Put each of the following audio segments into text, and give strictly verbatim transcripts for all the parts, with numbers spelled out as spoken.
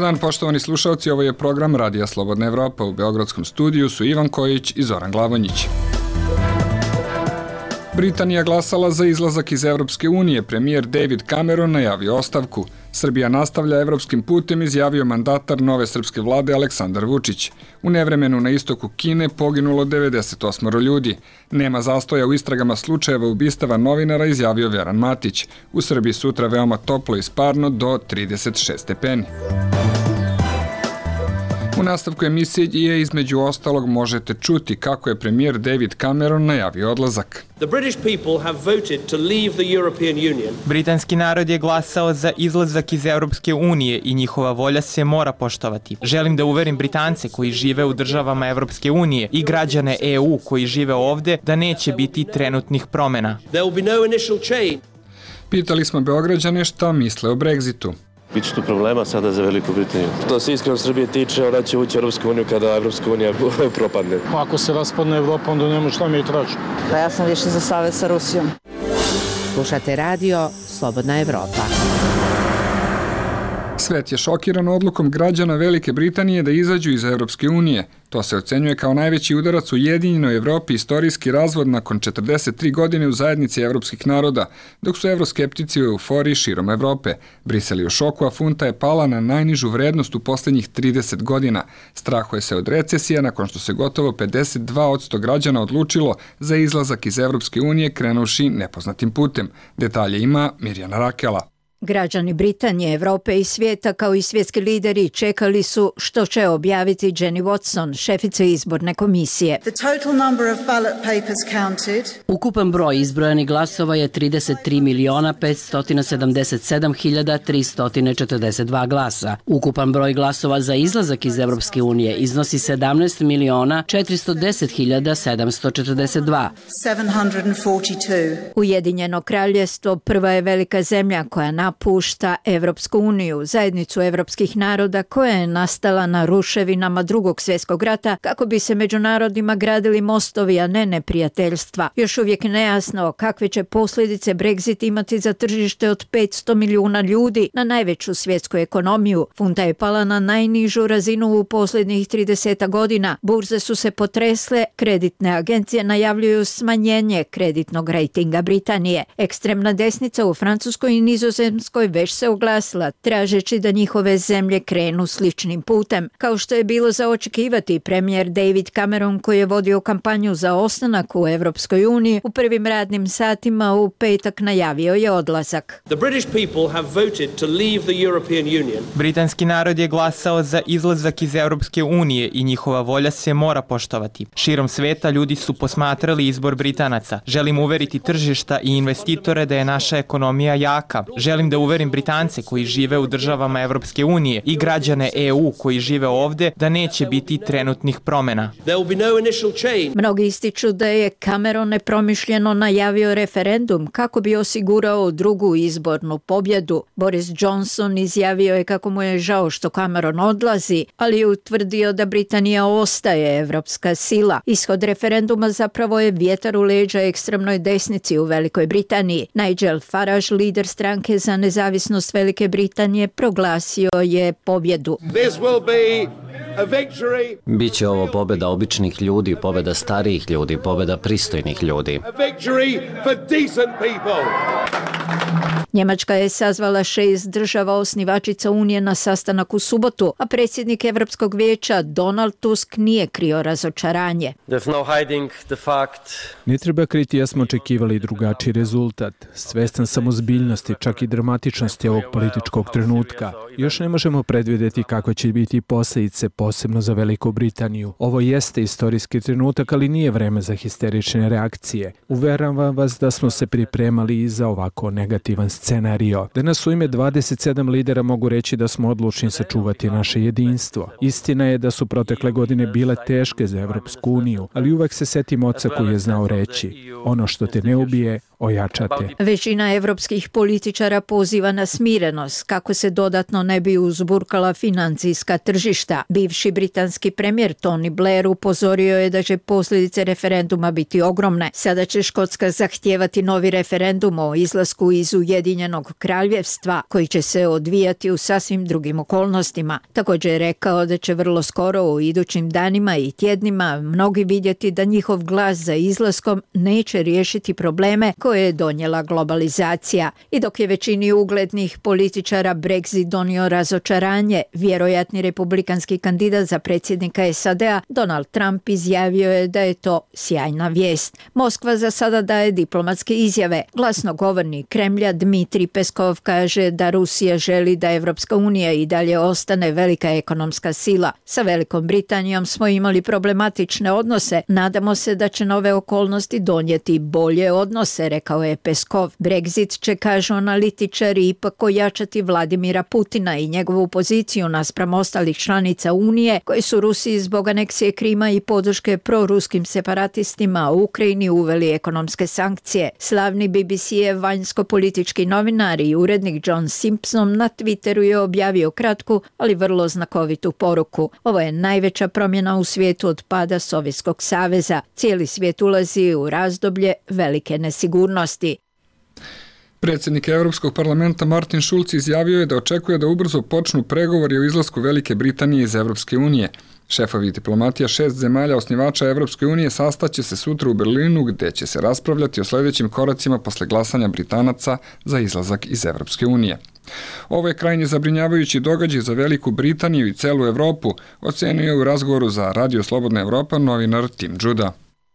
dan, poštovani slušalci, ovo je program Radija Slobodna Evropa. U Beogradskom studiju su Ivan Kojić i Zoran Glavonjić. Britanija glasala za izlazak iz Evropske unije. Premijer David Cameron najavio ostavku. Srbija nastavlja evropskim putem, izjavio mandatar nove srpske vlade Aleksandar Vučić. U nevremenu na istoku Kine poginulo devedeset osam ljudi. Nema zastoja u istragama slučajeva ubistava novinara, izjavio Veran Matić. U Srbiji sutra veoma toplo i sparno do trideset šest stepeni. U nastavku emisije između ostalog možete čuti kako je premijer David Cameron najavio odlazak. Britanski narod je glasao za izlazak iz Europske unije i njihova volja se mora poštovati. Želim da uverim Britance koji žive u državama Europske unije i građane E U koji žive ovde da neće biti trenutnih promena. Pitali smo Beograđane šta misle o Brexitu. Biće tu problema sada za Veliku Britaniju. Što se iskreno Srbije tiče, ona će ući u Europsku uniju kada Europska unija propadne. Ako se raspadne Evropa, onda nema šta mi traži. Pa ja sam više za savez sa Rusijom. Slušate radio Slobodna Evropa. Svet je šokiran odlukom građana Velike Britanije da izađu iz Evropske unije. To se ocenjuje kao najveći udarac u Ujedinjenoj Evropi, istorijski razvod nakon četrdeset tri godine u zajednici evropskih naroda, dok su evroskeptici u euforiji širom Evrope. Brisel je u šoku, a funta je pala na najnižu vrednost u poslednjih trideset godina. Strahuje se od recesije nakon što se gotovo pedeset dva posto građana odlučilo za izlazak iz Evropske unije krenuvši nepoznatim putem. Detalje ima Mirjana Rakela. Građani Britanije, Evrope i svijeta kao i svjetski lideri čekali su što će objaviti Jenny Watson, šefica izborne komisije. Ukupan broj izbrojanih glasova je trideset tri miliona petsto sedamdeset sedam hiljada tristo četrdeset dva glasa. Ukupan broj glasova za izlazak iz Evropske unije iznosi sedamnaest miliona četiristo deset hiljada sedamsto četrdeset dva. Ujedinjeno kraljevstvo prva je velika zemlja koja na napušta Evropsku uniju, zajednicu evropskih naroda koja je nastala na ruševinama Drugog svjetskog rata kako bi se među narodima gradili mostovi, a ne neprijateljstva. Još uvijek nejasno kakve će posljedice Brexit imati za tržište od petsto milijuna ljudi na najveću svjetsku ekonomiju. Funta je pala na najnižu razinu u posljednjih trideset godina. Burze su se potresle, kreditne agencije najavljuju smanjenje kreditnog rejtinga Britanije. Ekstremna desnica u Francuskoj i Nizozemskoj već se oglasila, tražeći da njihove zemlje krenu sličnim putem. Kao što je bilo za očekivati, premijer David Cameron, koji je vodio kampanju za ostanak u Evropskoj uniji, u prvim radnim satima u petak najavio je odlazak. Britanski narod je glasao za izlazak iz Europske unije i njihova volja se mora poštovati. Širom sveta ljudi su posmatrali izbor Britanaca. Želim uveriti tržišta i investitore da je naša ekonomija jaka. Želim da uverim Britance koji žive u državama Evropske unije i građane E U koji žive ovde da neće biti trenutnih promena. Mnogi ističu da je Cameron nepromišljeno najavio referendum kako bi osigurao drugu izbornu pobjedu. Boris Johnson izjavio je kako mu je žao što Cameron odlazi, ali je utvrdio da Britanija ostaje evropska sila. Ishod referenduma zapravo je vjetar u leđa ekstremnoj desnici u Velikoj Britaniji. Nigel Farage, lider stranke za nezavisnost Velike Britanije, proglasio je pobjedu. Biće ovo pobjeda običnih ljudi, pobjeda starijih ljudi, pobjeda pristojnih ljudi. Njemačka je sazvala šest država osnivačica Unije na sastanak u subotu, a predsjednik Evropskog vijeća Donald Tusk nije krio razočaranje. Ne treba kriti, ja smo očekivali drugačiji rezultat. Svestan sam ozbiljnosti, čak i dramatičnosti ovog političkog trenutka. Još ne možemo predvidjeti kako će biti posljedice, posebno za Veliku Britaniju. Ovo jeste istorijski trenutak, ali nije vreme za histerične reakcije. Uveravam vas da smo se pripremali i za ovako negativan scenario. Danas u ime dvadeset sedam lidera mogu reći da smo odlučni sačuvati naše jedinstvo. Istina je da su protekle godine bile teške za Evropsku uniju, ali uvek se setim oca koji je znao reći: ono što te ne ubije, ojačati. Većina evropskih političara poziva na smirenost kako se dodatno ne bi uzburkala financijska tržišta. Bivši britanski premijer Tony Blair upozorio je da će posljedice referenduma biti ogromne. Sada će Škotska zahtijevati novi referendum o izlasku iz Ujedinjenog kraljevstva koji će se odvijati u sasvim drugim okolnostima. Također je rekao da će vrlo skoro u idućim danima i tjednima mnogi vidjeti da njihov glas za izlaskom neće riješiti probleme koje je donijela globalizacija. I dok je većini uglednih političara Brexit donio razočaranje, vjerojatni republikanski kandidat za predsjednika S A D-a Donald Trump izjavio je da je to sjajna vijest. Moskva za sada daje diplomatske izjave. Glasnogovornik Kremlja Dmitrij Peskov kaže da Rusija želi da Evropska unija i dalje ostane velika ekonomska sila. Sa Velikom Britanijom smo imali problematične odnose. Nadamo se da će nove okolnosti donijeti bolje odnose, rekao je Peskov. Brexit će, kažu analitičari, ipak ojačati Vladimira Putina i njegovu poziciju naspram ostalih članica Unije koji su Rusiji zbog aneksije Krima i podrške proruskim separatistima u Ukrajini uveli ekonomske sankcije. Slavni B B C-ev vanjsko-politički novinar i urednik John Simpson na Twitteru je objavio kratku, ali vrlo znakovitu poruku. Ovo je najveća promjena u svijetu od pada Sovjetskog saveza. Cijeli svijet ulazi u razdoblje velike nesigurnosti. Predsjednik Europskog parlamenta Martin Schulz izjavio je da očekuje da ubrzo počnu pregovori o izlasku Velike Britanije iz Europske unije. Šefovi diplomatija šest zemalja osnivača Europske unije sastaće se sutra u Berlinu gdje će se raspravljati o sljedećim koracima posle glasanja Britanaca za izlazak iz Europske unije. Ovo je krajnje zabrinjavajući događaj za Veliku Britaniju i celu Europu, ocenio je u razgovoru za Radio Slobodna Evropa novinar Tim Judah.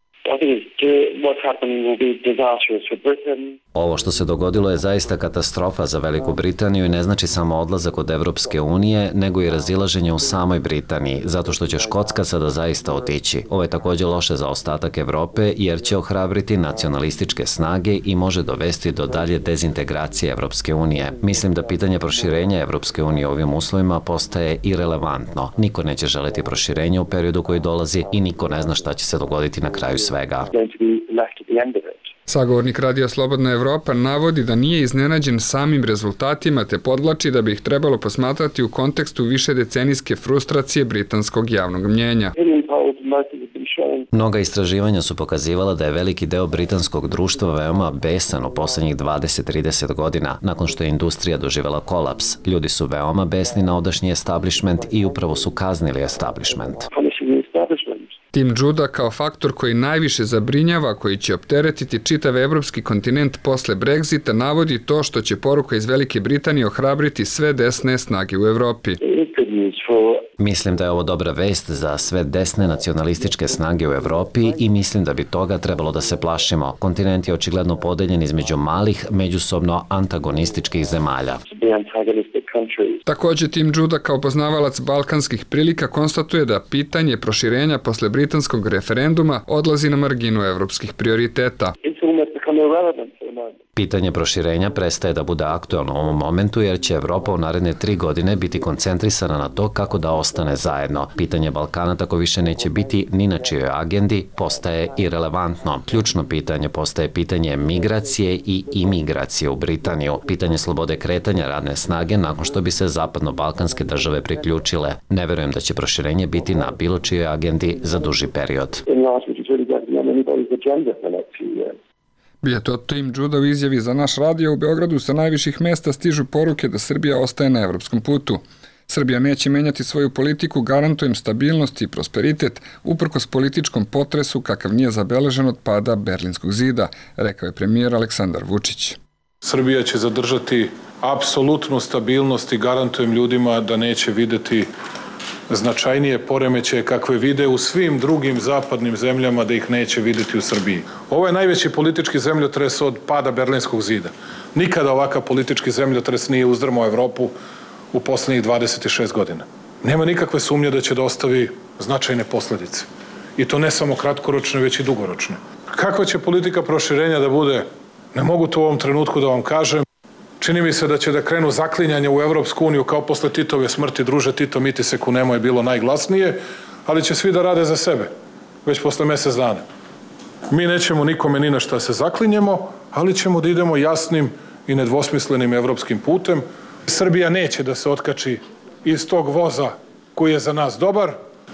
Ovo što se dogodilo je zaista katastrofa za Veliku Britaniju i ne znači samo odlazak od Evropske unije, nego i razilaženje u samoj Britaniji, zato što će Škotska sada zaista otići. Ovo je također loše za ostatak Evrope, jer će ohrabriti nacionalističke snage i može dovesti do dalje dezintegracije Evropske unije. Mislim da pitanje proširenja Evropske unije u ovim uslovima postaje irelevantno. Niko neće želiti proširenje u periodu koji dolazi i niko ne zna šta će se dogoditi na kraju svega. Sagovornik Radija Slobodna Evropa navodi da nije iznenađen samim rezultatima te podvlači da bi ih trebalo posmatrati u kontekstu višedecenijske frustracije britanskog javnog mnjenja. Mnoga istraživanja su pokazivala da je veliki deo britanskog društva veoma besan u posljednjih dvadeset do trideset godina, nakon što je industrija doživjela kolaps. Ljudi su veoma besni na odašnji establishment i upravo su kaznili establishment. Tim Judah kao faktor koji najviše zabrinjava, koji će opteretiti čitav evropski kontinent posle Brexita, navodi to što će poruka iz Velike Britanije ohrabriti sve desne snage u Evropi. Mislim da je ovo dobra vest za sve desne nacionalističke snage u Evropi i mislim da bi toga trebalo da se plašimo. Kontinent je očigledno podeljen između malih, međusobno antagonističkih zemalja. Također Tim Judah kao poznavalac balkanskih prilika konstatuje da pitanje proširenja posle britanskog referenduma odlazi na marginu evropskih prioriteta. Pitanje proširenja prestaje da bude aktualno u ovom momentu jer će Evropa u naredne tri godine biti koncentrisana na to kako da ostane zajedno. Pitanje Balkana tako više neće biti ni na čijoj agendi, postaje irelevantno. Ključno pitanje postaje pitanje migracije i imigracije u Britaniju. Pitanje slobode kretanja radne snage nakon što bi se zapadno-balkanske države priključile. Ne verujem da će proširenje biti na bilo čijoj agendi za duži period. Bio to Tim Judah u izjavi za naš radio. U Beogradu sa najviših mesta stižu poruke da Srbija ostaje na evropskom putu. Srbija neće menjati svoju politiku, garantujem stabilnost i prosperitet uprkos političkom potresu kakav nije zabeležen od pada Berlinskog zida, rekao je premijer Aleksandar Vučić. Srbija će zadržati apsolutnu stabilnost i garantujem ljudima da neće videti značajnije poremećaje kakve vide u svim drugim zapadnim zemljama, da ih neće videti u Srbiji. Ovo je najveći politički zemljotres od pada Berlinskog zida. Nikada ovakav politički zemljotres nije uzdrmao Evropu u posljednjih dvadeset šest godina. Nema nikakve sumnje da će da ostavi značajne posljedice. I to ne samo kratkoročne, već i dugoročne. Kakva će politika proširenja da bude? Ne mogu to u ovom trenutku da vam kažem. Čini mi se da će da krenu zaklinjanje u Evropsku uniju kao posle Titove smrti. Druže Tito, miti se kunemo je bilo najglasnije, ali će svi da rade za sebe, već posle mjesec dana. Mi nećemo nikome ni na šta se zaklinjemo, ali ćemo da idemo jasnim i nedvosmislenim evropskim putem. Srbija neće da se otkači iz tog voza koji je za nas dobar.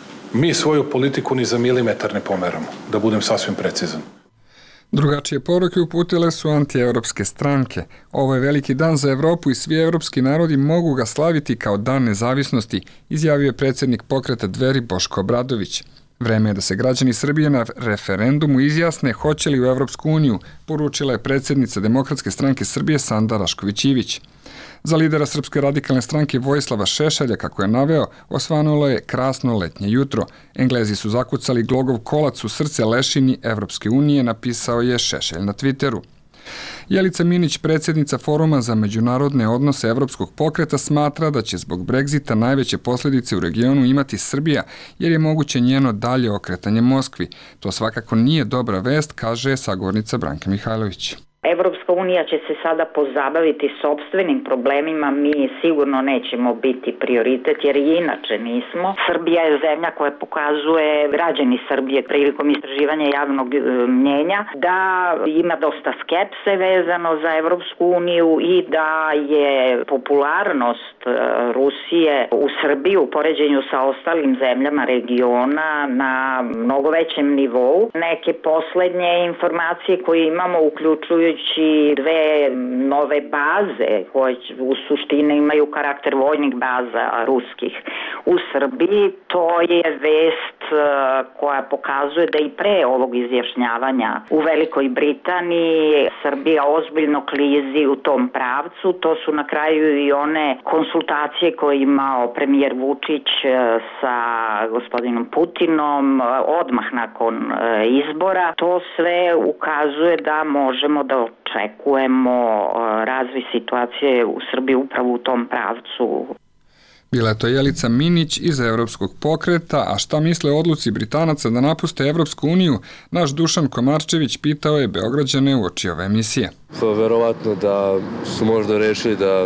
Mi svoju politiku ni za milimetar ne pomeramo, da budem sasvim precizan. Drugačije poruke uputile su antievropske stranke. Ovo je veliki dan za Evropu i svi evropski narodi mogu ga slaviti kao dan nezavisnosti, izjavio je predsjednik pokreta Dveri Boško Obradović. Vreme je da se građani Srbije na referendumu izjasne hoće li u Evropsku uniju, poručila je predsjednica Demokratske stranke Srbije Sanda Rašković-Ivić. Za lidera Srpske radikalne stranke Vojislava Šešelja, kako je naveo, osvanulo je krasno letnje jutro. Englezi su zakucali glogov kolac u srce lešini Evropske unije, napisao je Šešelj na Twitteru. Jelica Minić, predsjednica Foruma za međunarodne odnose Evropskog pokreta, smatra da će zbog Brexita najveće posljedice u regionu imati Srbija, jer je moguće njeno dalje okretanje Moskvi. To svakako nije dobra vest, kaže sagovornica Branka Mihajlović. Evropska unija će se sada pozabaviti sopstvenim problemima, mi sigurno nećemo biti prioritet jer i inače nismo. Srbija je zemlja koja pokazuje, građani Srbije prilikom istraživanja javnog mnjenja, da ima dosta skepse vezano za Evropsku uniju i da je popularnost Rusije u Srbiji u poređenju sa ostalim zemljama regiona na mnogo većem nivou. Neke poslednje informacije koje imamo uključuju dve nove baze koje u suštini imaju karakter vojnih baza ruskih u Srbiji. To je vest koja pokazuje da i pre ovog izjašnjavanja u Velikoj Britaniji Srbija ozbiljno klizi u tom pravcu. To su na kraju i one konsultacije koje je imao premijer Vučić sa gospodinom Putinom odmah nakon izbora. To sve ukazuje da možemo da očekujemo razvoj situacije u Srbiji upravo u tom pravcu. Bila je to Jelica Minić iz Evropskog pokreta, a šta misle o odluci Britanaca da napuste Evropsku uniju, naš Dušan Komarčević pitao je Beograđane uoči ove emisije. Pa verovatno da su možda rešili da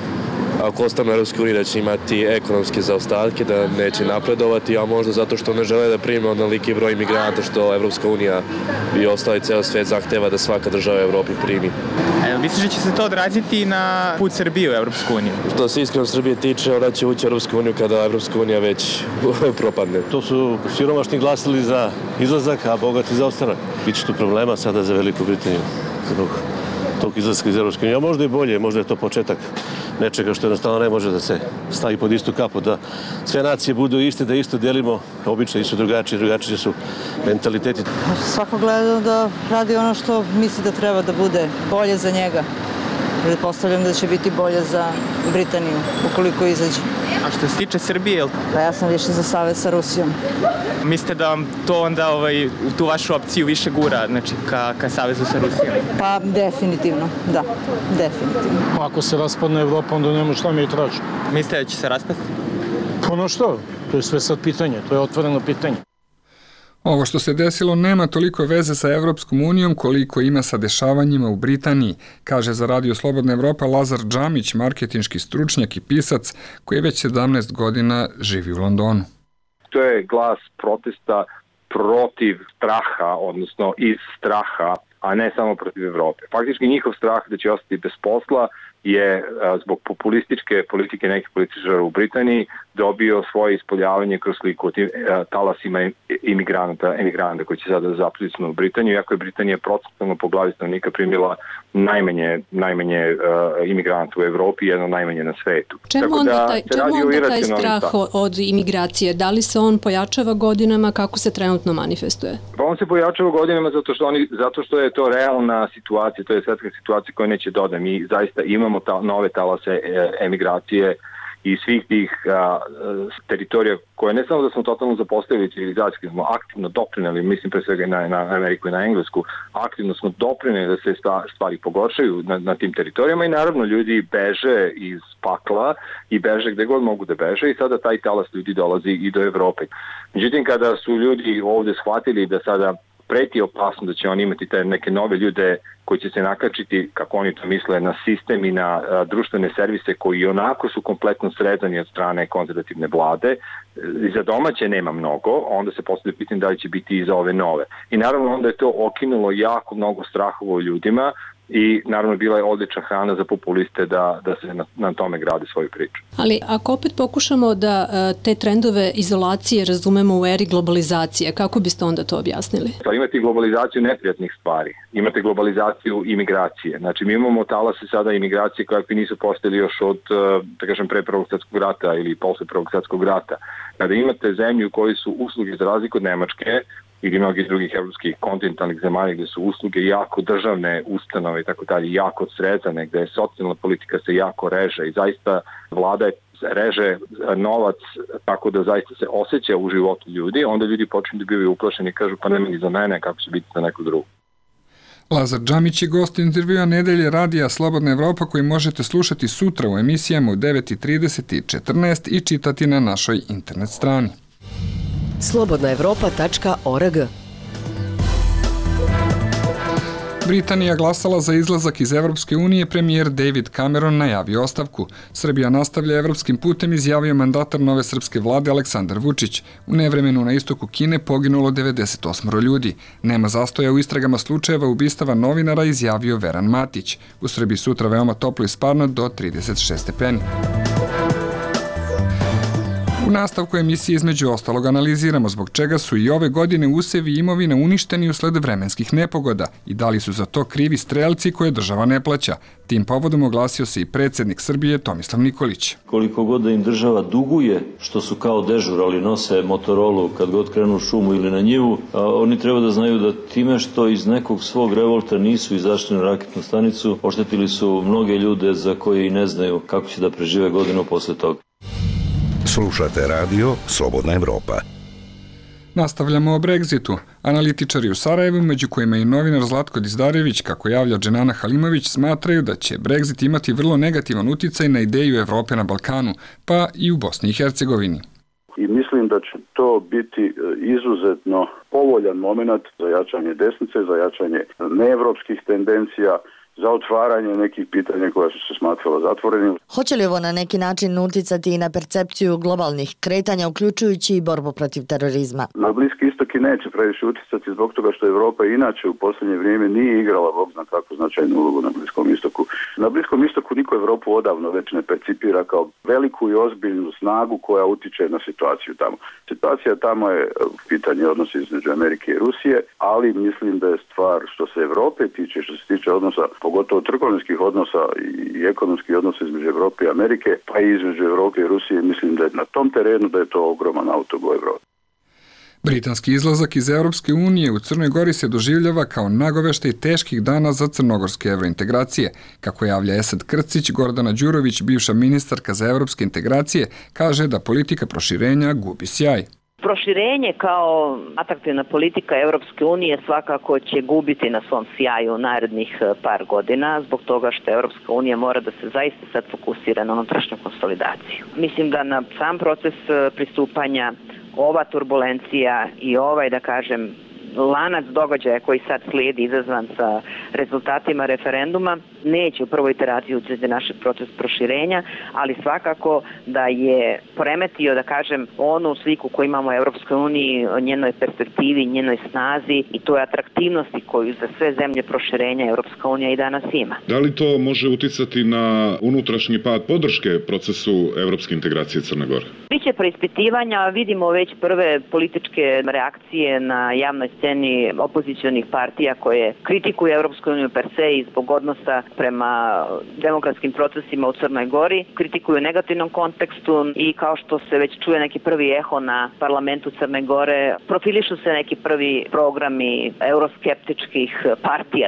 ako ostane u Evropskoj uniji da će imati ekonomske zaostatke, da neće napredovati, a možda zato što ne žele da prime onoliki broj imigranata što Evropska unija i ostali ceo svet zahteva da svaka država u Evropi primi. A misliš da će se to odraziti na put Srbije u Evropsku uniju? Što se iskreno Srbije tiče, ona će ući u Evropsku uniju kada Evropska unija već propadne. To su siromašni glasili za izlazak, a bogati za ostanak. Biće tu problema sada za Veliku Britaniju zbog tog izlaska iz Evropske unije. A možda i bolje, možda je to početak nečega što jednostavno ne može da se stavi pod istu kapu, da sve nacije budu iste, da isto delimo, običaji su drugačiji, drugačiji su mentaliteti. Svako gleda da radi ono što misli da treba da bude bolje za njega. Pretpostavljam da će biti bolje za Britaniju, ukoliko izađe. A što se tiče Srbije? Pa ja sam više za savez sa Rusijom. Mislite da vam to onda ovaj, tu vašu opciju više gura, znači ka, ka savezu sa Rusijom? Pa definitivno, da, definitivno. Ako se raspadne Evropa, onda nema šta mi traži. Mislite da će se raspasti? Ono što? To je sve sad pitanje, to je otvoreno pitanje. Ovo što se desilo nema toliko veze sa Evropskom unijom koliko ima sa dešavanjima u Britaniji, kaže za Radio Slobodna Evropa Lazar Džamić, marketinški stručnjak i pisac koji već sedamnaest godina živi u Londonu. To je glas protesta protiv straha, odnosno iz straha, a ne samo protiv Evrope. Faktički njihov strah da će ostati bez posla je zbog populističke politike nekih političara u Britaniji dobio svoje ispoljavanje kroz sliku o tim talasima imigranata, emigranata koji će sada zapljusnu u Britaniju, iako je Britanija procentualno po glavi stanovnika primila najmanje, najmanje uh, imigranata u Evropi, jedno najmanje na svetu. Čemu Tako onda da, taj, čemu onda taj strah stav. od imigracije? Da li se on pojačava godinama, kako se trenutno manifestuje? Pa on se pojačava godinama zato što, oni, zato što je to realna situacija, to je svetska situacija koja neće doda. Mi zaista imamo ta, nove talase e, emigracije i svih tih a, teritorija koje ne samo da smo totalno zapostavili civilizacijski, smo aktivno doprineli, mislim pre svega na, na Ameriku i na Englesku, aktivno smo doprineli da se stvari pogoršaju na, na tim teritorijama i naravno ljudi beže iz pakla i beže gde god mogu da beže i sada taj talas ljudi dolazi i do Evrope. Međutim, kada su ljudi ovde shvatili da sada preti opasno da će oni imati te neke nove ljude koji će se nakačiti, kako oni to misle, na sistem i na a, društvene servise koji onako su kompletno srezani od strane konzervativne vlade. I za domaće nema mnogo, onda se postavlja pitanje da li će biti i za ove nove. I naravno onda je to okinulo jako mnogo strahova u ljudima i naravno bila je odlična hrana za populiste da, da se na, na tome grade svoju priču. Ali ako opet pokušamo da te trendove izolacije razumemo u eri globalizacije, kako biste onda to objasnili? Pa imate globalizaciju neprijatnih stvari, imate globalizaciju imigracije. Znači mi imamo talase sada imigracije kakvi nisu postojali još od, da kažem, pre Prvog svjetskog rata ili posle Prvog svjetskog rata. Kada imate zemlju u kojoj su usluge za razliku od Nemačke ili mnogih drugih evropskih kontinentalnih zemalja gde su usluge jako državne ustanove i tako dalje, jako srezane, gde je socijalna politika se jako reže i zaista vlada reže novac tako da zaista se osjeća u životu ljudi, onda ljudi počinju da bivaju uplašeni i kažu pa nema ni za mene, kako će biti za neku drugu. Lazar Džamić je gost intervjua Nedelje radija Slobodna Evropa koji možete slušati sutra u emisijama u devet i trideset i četrnaest i čitati na našoj internet strani. slobodna evropa tačka org. Britanija glasala za izlazak iz Evropske unije, premijer David Cameron najavio ostavku. Srbija nastavlja evropskim putem, izjavio mandatar nove srpske vlade Aleksandar Vučić. U nevremenu na istoku Kine poginulo devedeset osam ljudi. Nema zastoja u istragama slučajeva ubistava novinara, izjavio Veran Matić. U Srbiji sutra veoma toplo i sparno do trideset šest stepeni. U nastavku emisije između ostalog analiziramo zbog čega su i ove godine usevi i imovina uništeni usled vremenskih nepogoda i da li su za to krivi strelci koje država ne plaća. Tim povodom oglasio se i predsjednik Srbije Tomislav Nikolić. Koliko god da im država duguje što su kao dežurali, nose Motorolu kad god krenu u šumu ili na njivu, a oni treba da znaju da time što iz nekog svog revolta nisu izašli na raketnu stanicu, oštetili su mnoge ljude za koje i ne znaju kako će da prežive godinu posle toga. Slušate radio Slobodna Evropa. Nastavljamo o Brexitu. Analitičari u Sarajevu, među kojima i novinar Zlatko Dizdarević, kako javlja Dženana Halimović, smatraju da će Brexit imati vrlo negativan uticaj na ideju Evrope na Balkanu, pa i u Bosni i Hercegovini. I mislim da će to biti izuzetno povoljan moment za jačanje desnice, za jačanje neevropskih tendencija, za otvaranje nekih pitanja koja su se smatrala zatvorenim. Hoće li ovo na neki način uticati i na percepciju globalnih kretanja, uključujući i borbu protiv terorizma? Na Bliski istok i neće previše uticati zbog toga što Evropa inače u posljednje vrijeme nije igrala bog zna kako značajnu ulogu na Bliskom istoku. Na Bliskom istoku niko Evropu odavno već ne percipira kao veliku i ozbiljnu snagu koja utiče na situaciju tamo. Situacija tamo je pitanje odnosa između Amerike i Rusije, ali mislim da je stvar što se Evrope tiče, što se tiče odnosa pogotovo trgovinskih odnosa i ekonomskih odnosa između Evrope i Amerike, pa i između Evrope i Rusije, mislim da je na tom terenu da je to ogroman autogol Evrope. Britanski izlazak iz Evropske unije u Crnoj Gori se doživljava kao nagoveštaj teških dana za crnogorske evrointegracije. Kako javlja Esad Krcić, Gordana Đurović, bivša ministarka za evropske integracije, kaže da politika proširenja gubi sjaj. Proširenje kao atraktivna politika Evropske unije svakako će gubiti na svom sjaju narednih par godina zbog toga što Evropska unija mora da se zaista sad fokusira na unutrašnju konsolidaciju. Mislim da na sam proces pristupanja ova turbulencija i ovaj, da kažem, lanac događaja koji sad slijedi izazvan sa rezultatima referenduma neće u prvoj iteraciji utjecati naš proces proširenja, ali svakako da je poremetio, da kažem, onu sliku koju imamo u Evropskoj uniji, njenoj perspektivi, njenoj snazi i toj atraktivnosti koju za sve zemlje proširenja Evropska unija i danas ima. Da li to može uticati na unutrašnji pad podrške procesu evropske integracije Crne Gore? Biće preispitivanja, vidimo već prve političke reakcije na javnoj sceni opozicionih partija koje kritikuju Evropsku uniju per se i zbog odnosa prema demokratskim procesima u Crnoj Gori, kritikuju u negativnom kontekstu i kao što se već čuje neki prvi eho na parlamentu Crne Gore, profilišu se neki prvi programi euroskeptičkih partija.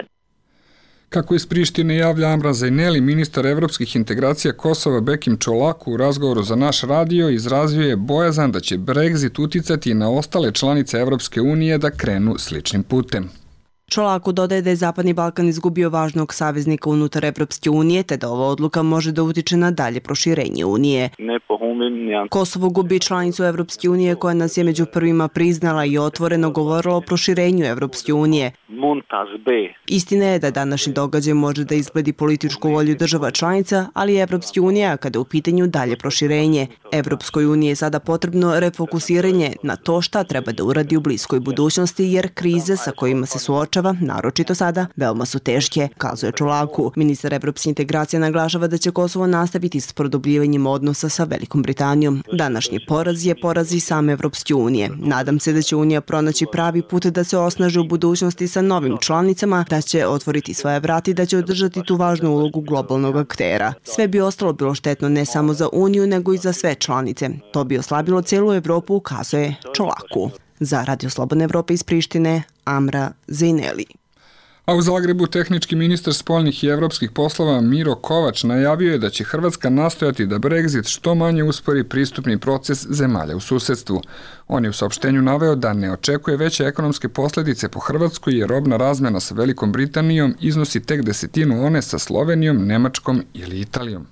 Kako iz Prištine javlja Amran Zajneli, ministar evropskih integracija Kosova Bekim Čolaku u razgovoru za naš radio izrazio je bojazan da će Brexit uticati na ostale članice Evropske unije da krenu sličnim putem. Čolaku dodaje da je Zapadni Balkan izgubio važnog saveznika unutar Evropske unije, te da ova odluka može da utiče na dalje proširenje unije. Kosovo gubi članicu Evropske unije koja nas je među prvima priznala i otvoreno govorila o proširenju Evropske unije. Istina je da današnji događaj može da izgledi političku volju država članica, ali i Evropske unije kada je u pitanju dalje proširenje. Evropskoj uniji je sada potrebno refokusiranje na to šta treba da uradi u bliskoj budućnosti, jer krize sa kojima se suočava država, naročito sada, veoma su teške, kazuje Čolaku. Ministar evropske integracije naglašava da će Kosovo nastaviti s produbljivanjem odnosa sa Velikom Britanijom. Današnji poraz je poraz i same Evropske unije. Nadam se da će Unija pronaći pravi put da se osnaži u budućnosti sa novim članicama, da će otvoriti svoje vrati, da će održati tu važnu ulogu globalnog aktera. Sve bi ostalo bilo štetno ne samo za Uniju, nego i za sve članice. To bi oslabilo celu Evropu, ukazuje Čolaku. Za Radio Slobodne Evrope iz Prištine, Amra Zejneli. A u Zagrebu tehnički ministar spoljnih i evropskih poslova Miro Kovač najavio je da će Hrvatska nastojati da Brexit što manje uspori pristupni proces zemalja u susedstvu. On je u saopštenju naveo da ne očekuje veće ekonomske posljedice po Hrvatskoj jer robna razmjena sa Velikom Britanijom iznosi tek desetinu one sa Slovenijom, Nemačkom ili Italijom.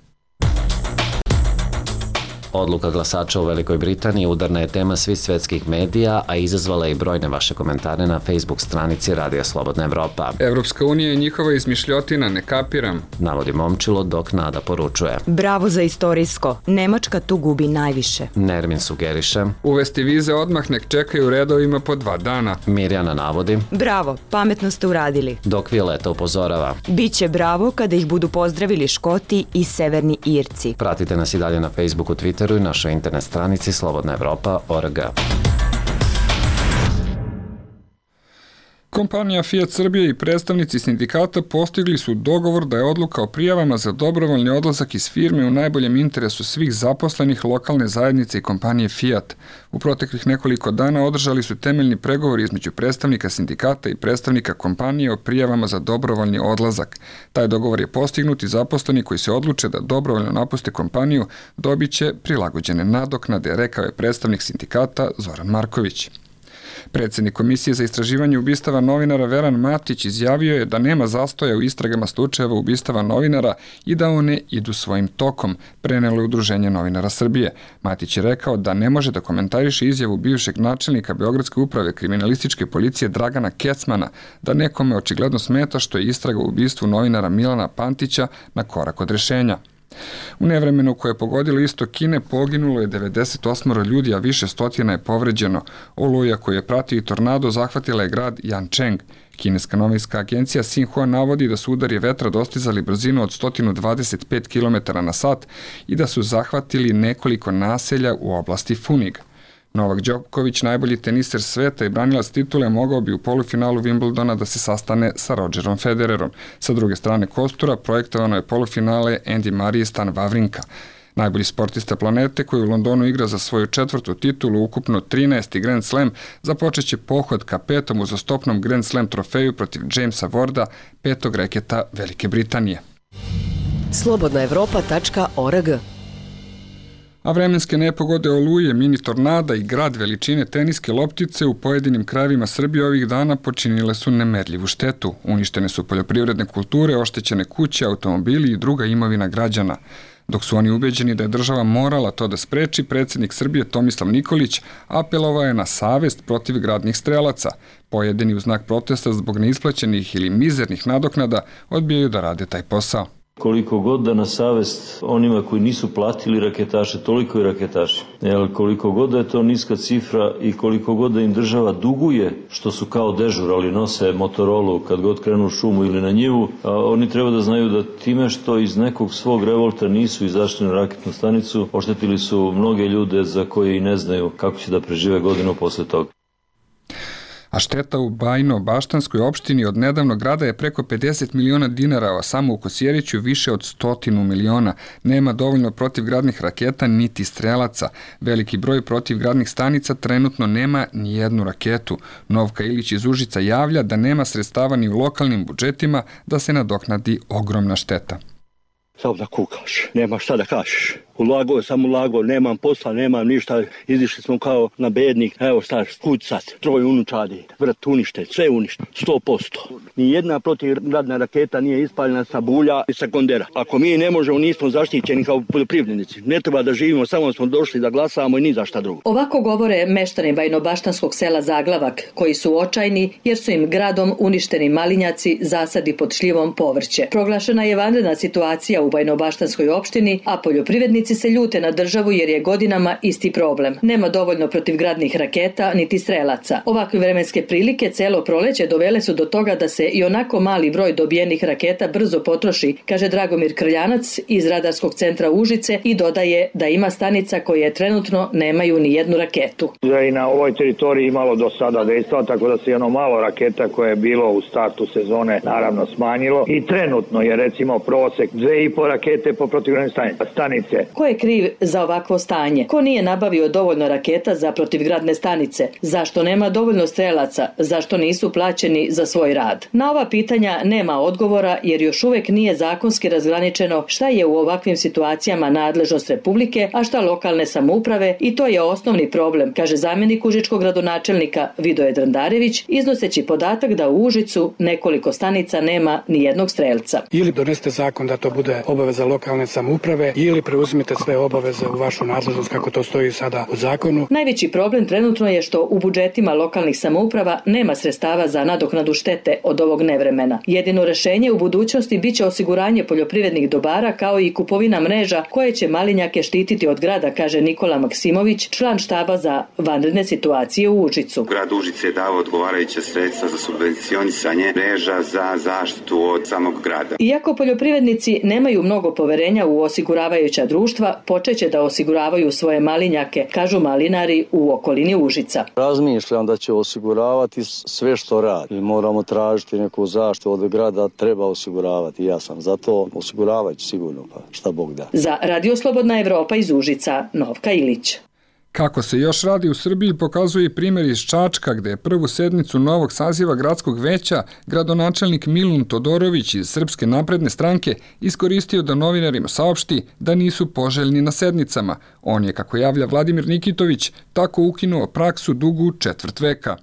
Odluka glasača u Velikoj Britaniji udarna je tema svih svetskih medija, a izazvala je i brojne vaše komentare na Facebook stranici Radija Slobodna Evropa. Evropska unija je njihova izmišljotina, ne kapiram. Navodi Momčilo, dok Nada poručuje. Bravo za istorijsko. Nemačka tu gubi najviše. Nermin sugeriše. Uvesti vize odmah nek čekaju redovima po dva dana. Mirjana navodi. Bravo, pametno ste uradili. Dok Violeta upozorava. Biće bravo kada ih budu pozdravili Škoti i Severni Irci. Pratite nas i dalje na Facebooku, Twitteru i našoj internet stranici slobodna evropa tačka org. Kompanija Fiat Srbije i predstavnici sindikata postigli su dogovor da je odluka o prijavama za dobrovoljni odlazak iz firme u najboljem interesu svih zaposlenih, lokalne zajednice i kompanije Fiat. U proteklih nekoliko dana održali su temeljni pregovori između predstavnika sindikata i predstavnika kompanije o prijavama za dobrovoljni odlazak. Taj dogovor je postignut i zaposleni koji se odluče da dobrovoljno napuste kompaniju dobit će prilagođene nadoknade, rekao je predstavnik sindikata Zoran Marković. Predsjednik Komisije za istraživanje ubistava novinara Veran Matić izjavio je da nema zastoja u istragama slučajeva ubistava novinara i da one idu svojim tokom, prenelo je Udruženje novinara Srbije. Matić je rekao da ne može da komentariše izjavu bivšeg načelnika Beogradske uprave kriminalističke policije Dragana Kecmana da nekome očigledno smeta što je istraga u ubistvu novinara Milana Pantića na korak od rešenja. U nevremenu koje je pogodilo istok Kine poginulo je devedeset osam ljudi, a više stotina je povređeno. Oluja koju je pratio i tornado zahvatila je grad Yancheng. Kineska novinska agencija Xinhua navodi da su udari vetra dostizali brzinu od sto dvadeset pet kilometara na sat i da su zahvatili nekoliko naselja u oblasti Funig. Novak Đoković, najbolji teniser sveta i branilac titule, mogao bi u polufinalu Wimbledona da se sastane sa Rogerom Federerom. Sa druge strane kostura projektovano je polufinale Andy Murray i Stan Wawrinka. Najbolji sportista planete koji u Londonu igra za svoju četvrtu titulu, ukupno trinaesti Grand Slam, započeće pohod ka petom uzastopnom Grand Slam trofeju protiv Jamesa Warda, petog reketa Velike Britanije. slobodna evropa tačka org. A vremenske nepogode, oluje, mini tornada i grad veličine teniske loptice u pojedinim krajevima Srbije ovih dana počinile su nemerljivu štetu. Uništene su poljoprivredne kulture, oštećene kuće, automobili i druga imovina građana. Dok su oni ubeđeni da je država morala to da spreči, predsjednik Srbije Tomislav Nikolić apelovao je na savest protiv gradnih strelaca. Pojedini u znak protesta zbog neisplaćenih ili mizernih nadoknada odbijaju da rade taj posao. Koliko god da na savest onima koji nisu platili raketaše, toliko i raketaši. Jer koliko god da je to niska cifra i koliko god da im država duguje, što su kao dežurali, nose Motorolu kad god krenu u šumu ili na njivu, a oni treba da znaju da time što iz nekog svog revolta nisu izašli na raketnu stanicu, oštetili su mnoge ljude za koje i ne znaju kako će da prežive godinu posle toga. A šteta u Bajno-Baštanskoj opštini od nedavnog grada je preko pedeset miliona dinara, a samo u Kosjeriću više od stotinu miliona. Nema dovoljno protivgradnih raketa niti strelaca. Veliki broj protivgradnih stanica trenutno nema ni jednu raketu. Novka Ilić iz Užica javlja da nema sredstava ni u lokalnim budžetima da se nadoknadi ogromna šteta. Samo da kukaš, nema šta da kažeš. Ulago, sam ulago, nemam posla, nemam ništa, izišli smo kao na bednik, evo šta, kuć sad, troje unučadi, vrt uništen, sve uništen, sto posto. Nijedna protivgradna raketa nije ispaljena sa bulja i sa kondera. Ako mi ne možemo, nismo zaštićeni kao poljoprivrednici. Ne treba da živimo, samo smo došli da glasamo i ni za šta drugo. Ovako govore meštani Bajnobaštanskog sela Zaglavak, koji su očajni jer su im gradom uništeni malinjaci, zasadi pod šljivom, povrće. Proglašena je vanredna situacija u Bajnobaštanskoj opštini, a poljoprivrednici Britanijci se ljute na državu jer je godinama isti problem. Nema dovoljno protivgradnih raketa niti strelaca. Ovakve vremenske prilike celo proleće dovele su do toga da se i onako mali broj dobijenih raketa brzo potroši, kaže Dragomir Krljanac iz Radarskog centra Užice i dodaje da ima stanica koje trenutno nemaju ni jednu raketu. Da i na ovoj teritoriji imalo do sada dejstva, tako da se i ono malo raketa koje je bilo u startu sezone naravno smanjilo i trenutno je recimo prosek dve i po rakete po protivgradne stanice. Ko je kriv za ovakvo stanje? Ko nije nabavio dovoljno raketa za protivgradne stanice? Zašto nema dovoljno strelaca? Zašto nisu plaćeni za svoj rad? Na ova pitanja nema odgovora jer još uvek nije zakonski razgraničeno šta je u ovakvim situacijama nadležnost Republike, a šta lokalne samouprave i to je osnovni problem, kaže zamjenik užičkog gradonačelnika Vidoje Drandarević, iznoseći podatak da u Užicu nekoliko stanica nema ni jednog strelca. Ili donesete zakon da to bude obaveza lokalne samouprave ili preuzmite sve obaveze u vašu nadležnost kako to stoji sada u zakonu. Najveći problem trenutno je što u budžetima lokalnih samouprava nema sredstava za nadoknadu štete od ovog nevremena. Jedino rešenje u budućnosti biće osiguranje poljoprivrednih dobara kao i kupovina mreža koje će malinjake štititi od grada, kaže Nikola Maksimović, član štaba za vanredne situacije u Užicu. Grad Užice je dao odgovarajuća sredstva za subvencionisanje mreža za zaštitu od samog grada. Iako poljoprivrednici nemaju mnogo poverenja u osiguravajuća društva, počeće da osiguravaju svoje malinjake, kažu malinari u okolini Užica. Razmišljam da će osiguravati sve što radi i moramo tražiti neku zaštitu od grada, treba osiguravati. Ja sam za to osiguravajući sigurno, pa šta Bog da. Za Radio Slobodna Evropa iz Užica, Novka Ilić. Kako se još radi u Srbiji pokazuje i primjer iz Čačka, gde je prvu sednicu novog saziva gradskog veća gradonačelnik Milun Todorović iz Srpske napredne stranke iskoristio da novinarima saopšti da nisu poželjni na sednicama. On je, kako javlja Vladimir Nikitović, tako ukinuo praksu dugu četvrt veka.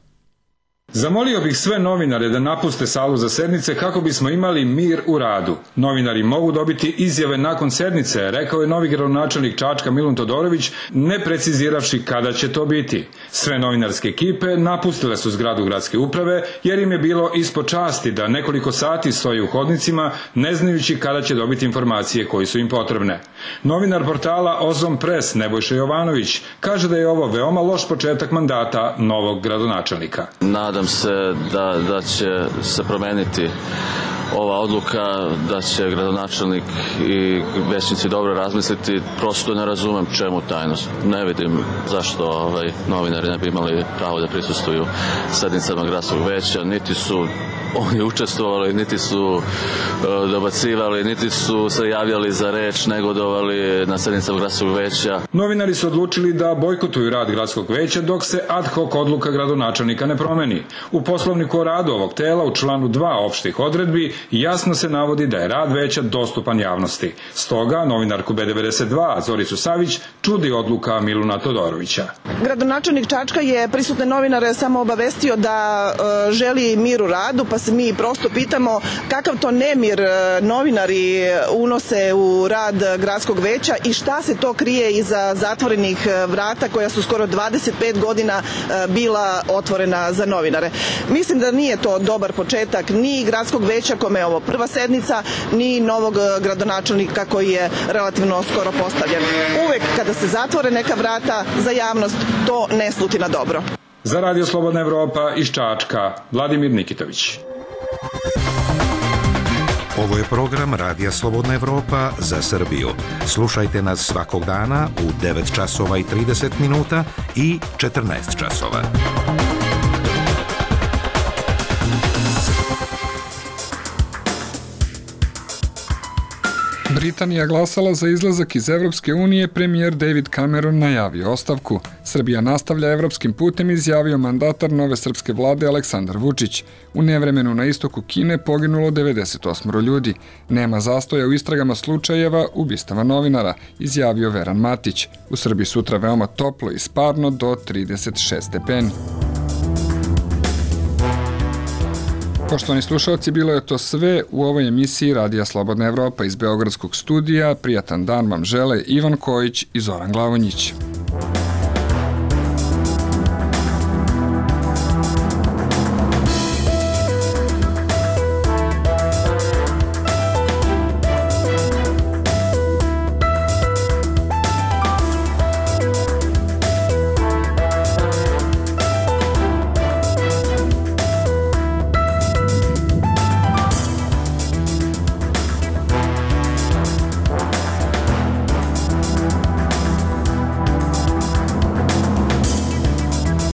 Zamolio bih sve novinare da napuste salu za sednice kako bismo imali mir u radu. Novinari mogu dobiti izjave nakon sednice, rekao je novi gradonačelnik Čačka Milun Todorović, ne preciziravši kada će to biti. Sve novinarske ekipe napustile su zgradu gradske uprave jer im je bilo ispod časti da nekoliko sati stoje u hodnicima ne znajući kada će dobiti informacije koji su im potrebne. Novinar portala Ozon Press Nebojša Jovanović kaže da je ovo veoma loš početak mandata novog gradonačelnika. Nadam se da, da će se promeniti ova odluka, da će gradonačelnik i većnici dobro razmisliti. Prosto ne razumem čemu tajnost. Ne vidim zašto ovaj, novinari ne bi imali pravo da prisustvuju sednicama gradskog veća. Niti su oni učestvovali, niti su uh, dobacivali, niti su se javljali za reč, negodovali na sednicama gradskog veća. Novinari su odlučili da bojkotuju rad gradskog veća dok se ad hoc odluka gradonačelnika ne promeni. U poslovniku o radu ovog tela u članu dva opštih odredbi jasno se navodi da je rad veća dostupan javnosti. Stoga novinarku B devedeset dva Zoricu Savić čudi odluka Miluna Todorovića. Gradonačelnik Čačka je prisutne novinare samo obavestio da uh, želi mir u radu, pa se mi prosto pitamo kakav to nemir novinari unose u rad gradskog veća i šta se to krije iza zatvorenih vrata koja su skoro dvadeset pet godina bila otvorena za novinare. Mislim da nije to dobar početak ni gradskog veća kome je ovo prva sednica, ni novog gradonačelnika koji je relativno skoro postavljen. Uvek kada se zatvore neka vrata za javnost, to ne sluti na dobro. Za Radio Slobodna Evropa iz Čačka, Vladimir Nikitović. Ovo je program Radija Slobodna Evropa za Srbiju. Slušajte nas svakog dana u devet časova i trideset minuta i četrnaest časova. Britanija glasala za izlazak iz Evropske unije, premijer David Cameron najavio ostavku. Srbija nastavlja evropskim putem, izjavio mandatar nove srpske vlade Aleksandar Vučić. U nevremenu na istoku Kine poginulo devedeset osam ljudi. Nema zastoja u istragama slučajeva ubistava novinara, izjavio Veran Matić. U Srbiji sutra veoma toplo i sparno do trideset šest stepeni. Poštovani slušalci, bilo je to sve u ovoj emisiji Radija Slobodna Evropa iz Beogradskog studija. Prijatan dan vam žele Ivan Kojić i Zoran Glavonjić.